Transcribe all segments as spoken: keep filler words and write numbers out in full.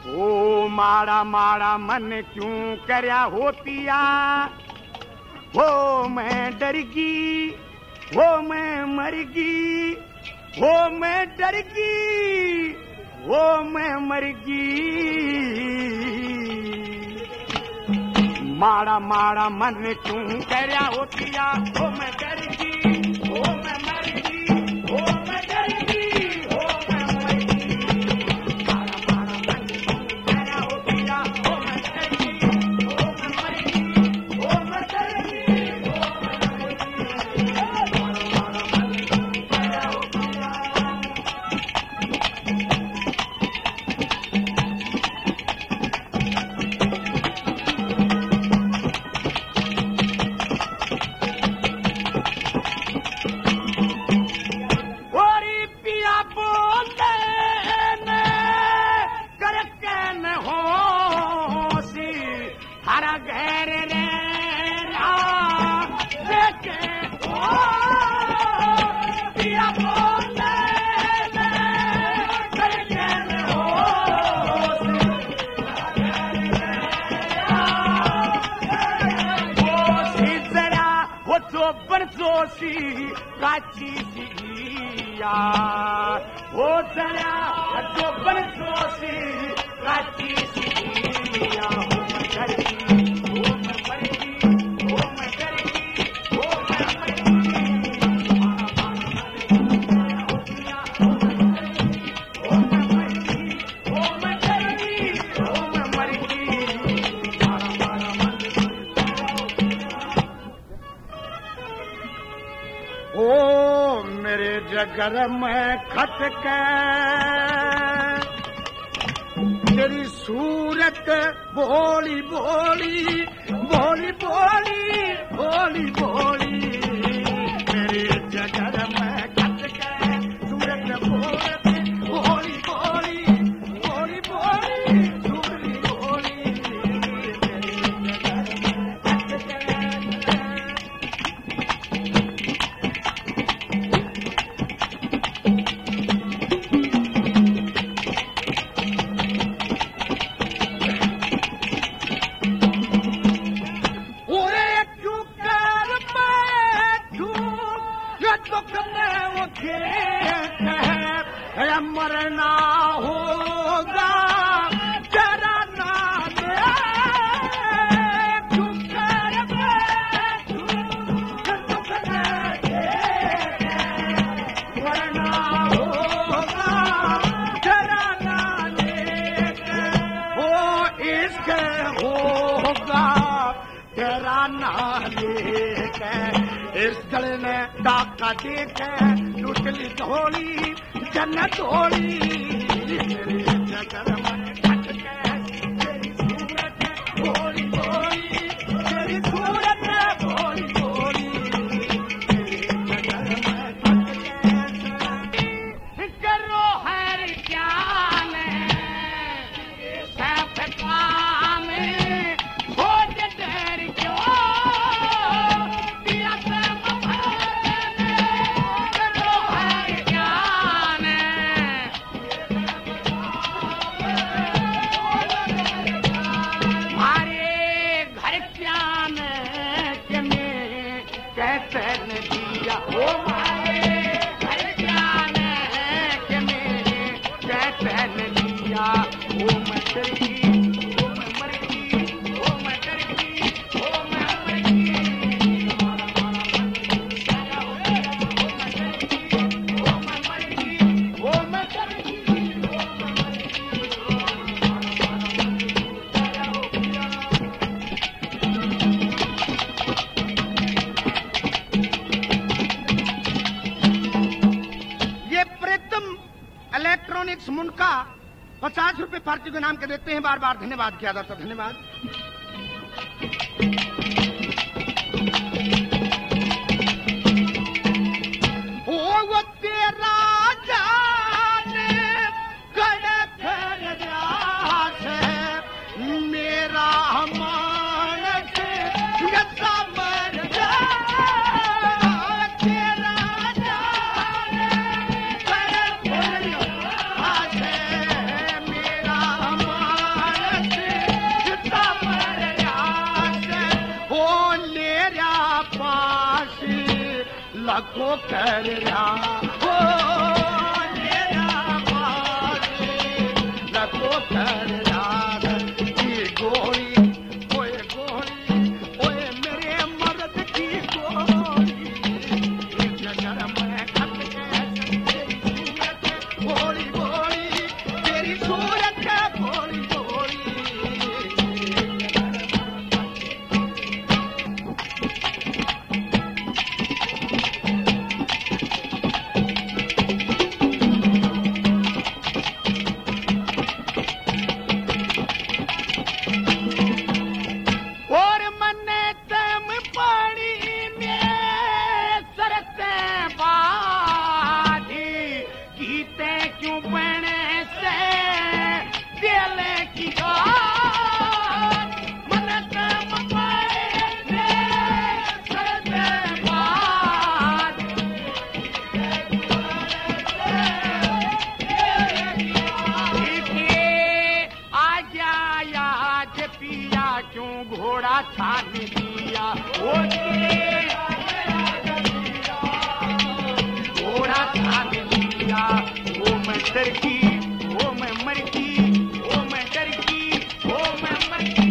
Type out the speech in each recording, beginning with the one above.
ओ माड़ा माड़ा मन क्यों करया होतिया, वो मैं डरगी, वो मैं मरगी, वो मैं डरगी, वो मैं मरगी। माड़ा माड़ा मन क्यों करया होतिया, वो मैं डरगी, वो मैं मरगी, वो मैं डरगी, वो मैं मरगी। माड़ा माड़ा मन क्यों करया होतिया, वो मैं डरगी, वो मैं मरगी, वो मैं डरगी, वो मैं मरगी। माड़ा माड़ा मन क्यों करया होतिया। जोशी काची सिया हो जरा जो बन जोशी काची सिया हो मैं डरगी, हो मैं मरगी, हो मैं डरगी, हो मैं मरगी। हो मैं मरगी, हो मैं डरगी, हो मैं मरगी। ओ मेरे जगर में खटक तेरी सूरत बोली बोली बोली बोली बोली बोली। मेरे जगर में खटक सूरत बोली बोली बोली बोली बोली सूरत बोली। मेरे जगर में खटक मरना होगा जरा नाम मरना होगा जरा नाम हो इश्क होगा तेरा नाम इस गले ने डाका देखे लुटली धोली जन्नत होली। मेरे जगर में खटके तेरी सूरत बोली बोली तेरी सूरत बोली बोली। मेरे जगर में खटके करो हर जान सब काम हो डर क्यों दिया सब करो हर जान इलेक्ट्रॉनिक्स मुनका पचास रुपए पार्टी के नाम के देते हैं। बार बार धन्यवाद किया जाता। धन्यवाद। ओ वो तेरा जाने कड़े फेर से मेरा मानस यसा मर जा। मेरा लखो कर रहा हो मेरा बाजी लखो कर रहा की गोली ओए गोली ओए मेरे मर्द की गोली इस जगर में खत के तेरी सूरत गोली गोली तेरी सूरत गोली गोली घोड़ा छान दिया घोड़ा छान दिया वो मैं डर की वो मैं मर की वो मैं डर की वो मैं मर की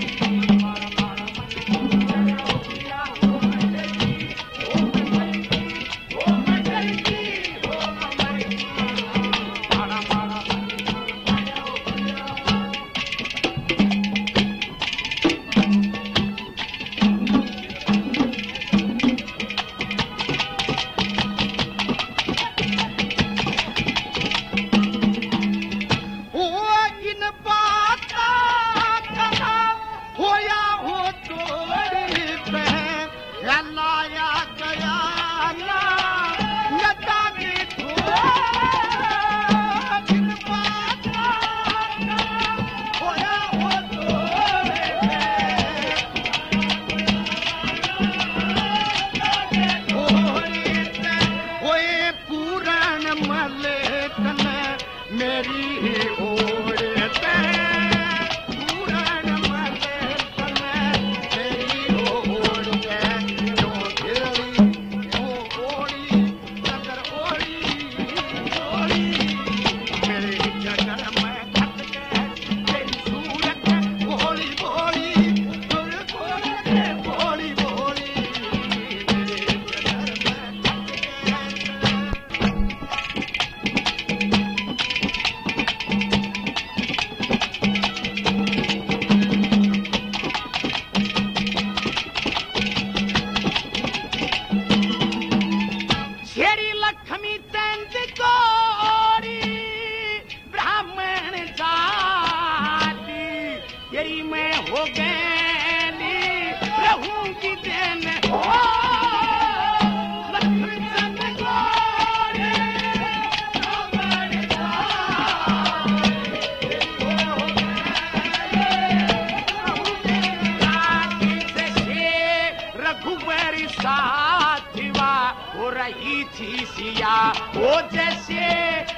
वो जैसे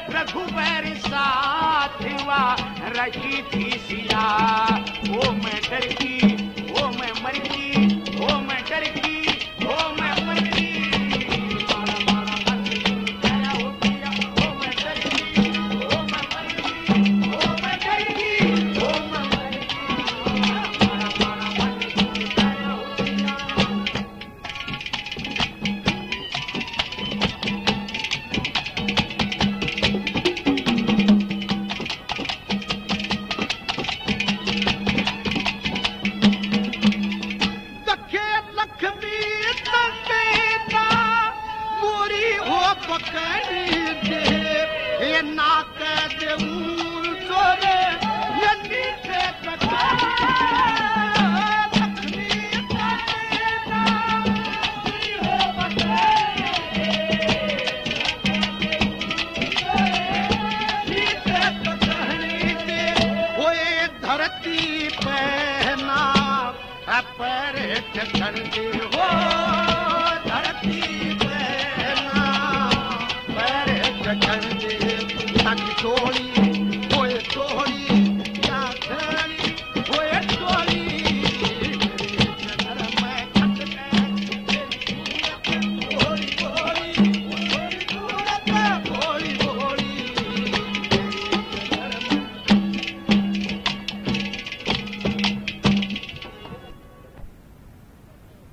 रघुबर साथ हुआ रही थी सिया वो मैं डर की वो मैं मर की वो मैं डर की वो मैं मर की Thank you.